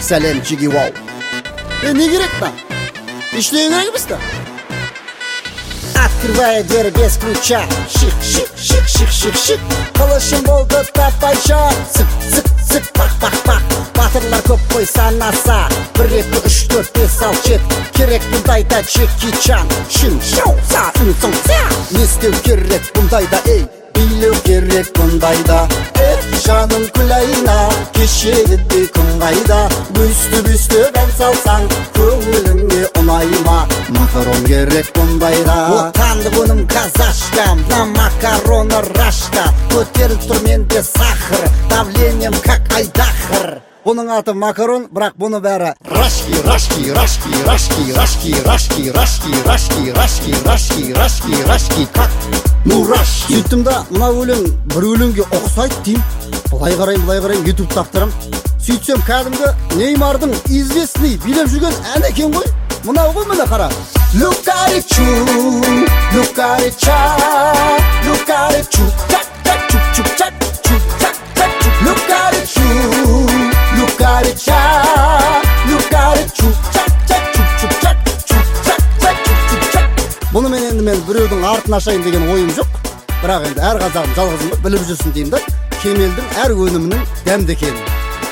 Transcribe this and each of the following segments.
Сәлем Чигивау. Не керек та? Иштеген керек емес та? Открывая дверь без ключа. Шик, шик, шик, шик, шик, шик. Қылышым болды тапайша. Сык, сык, сык, пақ, пақ, пақ. Батырлар көп қой санаса. 1, 2, 3, 4, 5, 6, 7. Керек бұндайда Джеки Чан. Шын, шау, са, үн, сон, ся. Не істеу керек бұндайда, ей. Билеу керек бұндайда. Жаным күлайна, кешегіде күн қайда. Бүсті ән салсаң, көңіліңе ұнайма. Макарон керек бұндайда. Отанды бұным казашка, на макароны рашка. Көтеріп тұр менде сахар, давлением как айдахар. Бұның аты макарон, бірақ бұны бәрі рашки, рашки, рашки, рашки, рашки, рашки, рашки, рашки, рашки, рашки, рашки, рашки, как? Ну раш. Сөйттім да, мына өлең бір өлеңге ұқсайды дейм. Былай қарайын, ютуб тақтырым. Сөйтсем кәдімгі Неймардың известный билеп жүрген ән екен ғой. Мынау ғой, міне қара. Лукаричу, лукарича, лукаричу, чак, чак, чук, чук, чак, чук, чак, чак, чук. Лукаричу, лукарича, лукаричу, чак, чак, чук, чук, чак, чук, чак, чак, чук, чук, чак. Бұнымен енді мен біреудің артын ашайын деген ойым жоқ. Бірақ енді әр қазағым жалғызым біліп жүрсін деймін да. Кемелдің әр өнімінің дәмді екенін.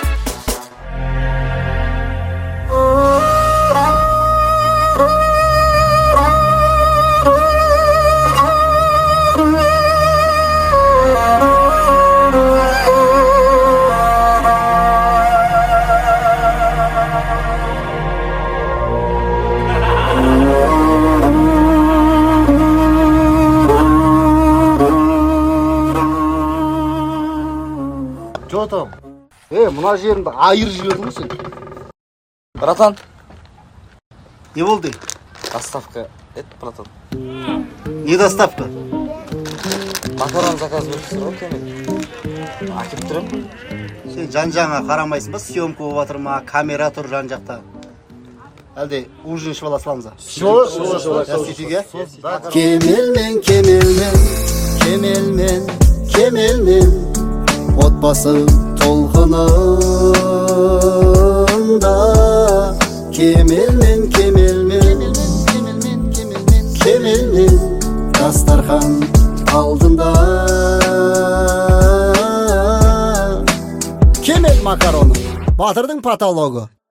Жотам. Мына жеріңді айыр жібердің ғой сен. Братан. Не болды? Доставка. Братан. Не доставка? Макарон заказ беріпсің ғой кемел. Акеп тұрым. Сен жан-жағыңа қарамайсың ба? Съемка болып жатыр ма? Камера тұр жан-жақта. Әлде ужин ішіп ала саламыз ба? Кемелмен, кемелмен, кемелмен, кемелмен. Отбасы толқынында. Кемелмен, кемелмен, кемелмен, дастархан алдында. Кемел макароны, батырдың патологы.